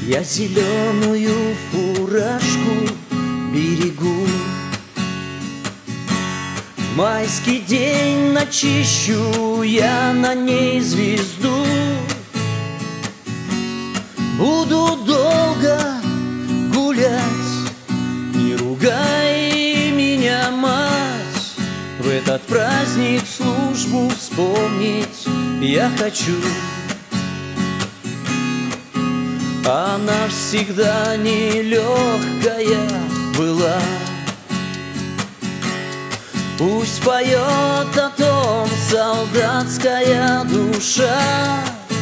Я зеленую фуражку берегу. В майский день начищу я на ней звезду. Буду долго гулять, не ругай меня, мать. В этот праздник службу вспомнить я хочу. Она всегда нелегкая была. Пусть поет о том солдатская душа,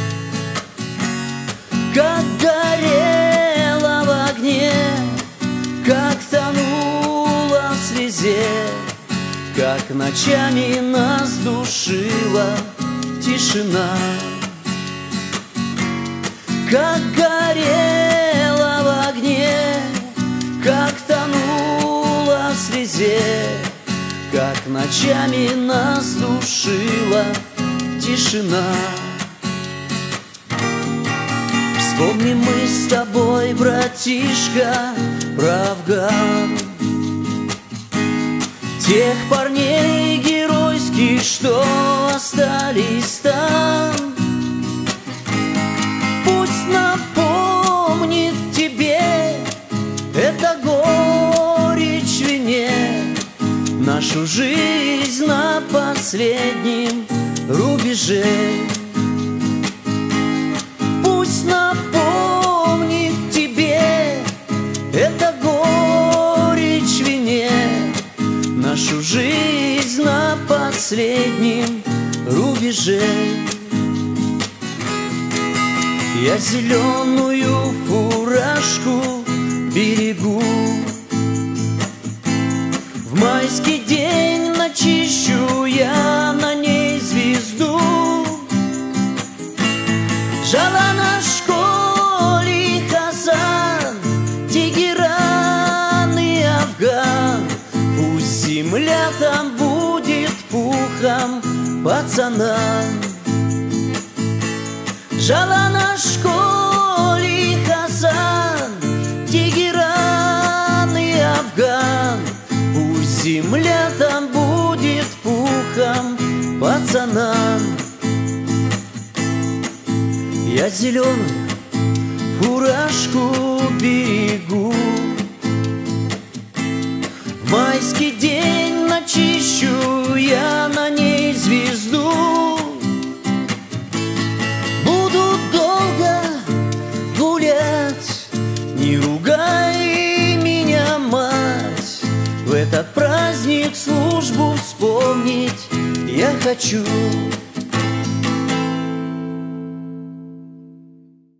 как горела в огне, как тонула в слезе, как ночами нас душила тишина. Как горела в огне, как тонула в слезе, как ночами нас душила тишина. Вспомним мы с тобой, братишка, про Афган, тех парней геройских, что остались там. Пусть напомнит тебе это горечь в вине, нашу жизнь на последнем рубеже. Пусть напомнит тебе это горечь в вине, нашу жизнь на последнем рубеже. Я зеленую фуражку берегу. В майский день начищу я на ней звезду. Жалана, школе, Хасан, Тегеран и Афган. Пусть земля там будет пухом пацанам. Жалана, школе, Хасан, Тегеран и Афган. Пусть земля там будет пухом пацанам. Я зеленую фуражку берегу. В майский день начищу я на ней звезду. Буду долго гулять, не ругай меня, мать. В этот праздник службу вспомнить я хочу.